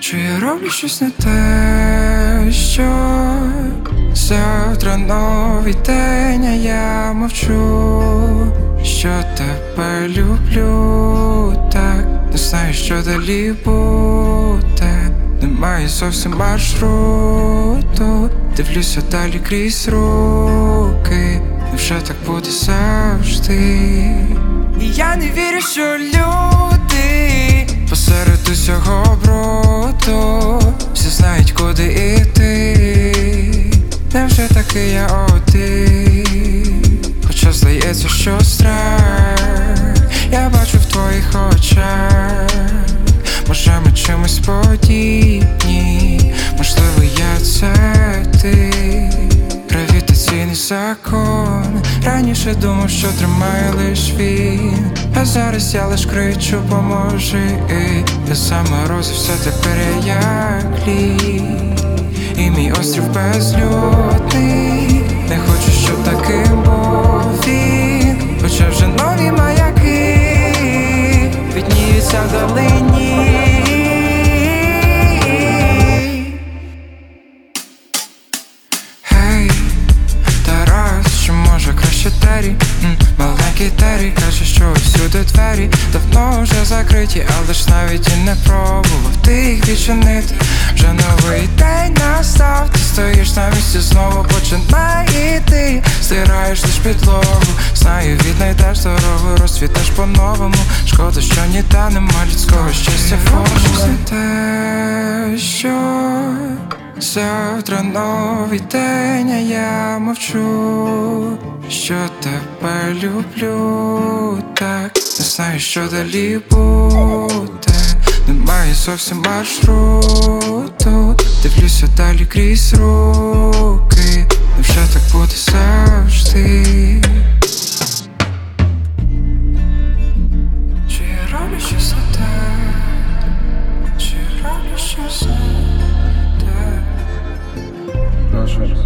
Чи я роблю щось не те, що завтра новий день, а я мовчу, що тебе люблю, так не знаю, що далі буде. Немає зовсім маршруту, дивлюся далі крізь руки. Невже так буде завжди? І я не вірю, що люди посеред усього бруду всі знають, куди іти. Невже таки я один? Хоча здається, що страх я бачу в твоїх очах. Може ми чимось подібні, можливо я це ти. Гравітаційний закон. Раніше думав, що тримає лиш він, а зараз я лиш кричу, поможи. Я заморозився, тепер я як лід, і мій острів безлюдний. Не хочу, щоб таким був він, хоча вже нові маяки відніються вдалині. Гей, Тарас, чи може краще Террі? Маленький Террі каже, що всюди двері давно вже закриті, але ж навіть і не пробував ти їх відчинити. Вже новий день настав, ти стоїш на місці, знову починає йти. Стираєш лиш підлогу, знаю, віднайдеш дорогу, розцвітеш по-новому. Шкода, що ніде нема людського щастя. Щось не те, що завтра новий день, а я мовчу, що тебе люблю, так не знаю, що далі буде. Немає зовсім маршруту, дивлюся далі крізь руки. Невже так буде завжди? Чи я роблю щось не так? Чи я роблю щось не так?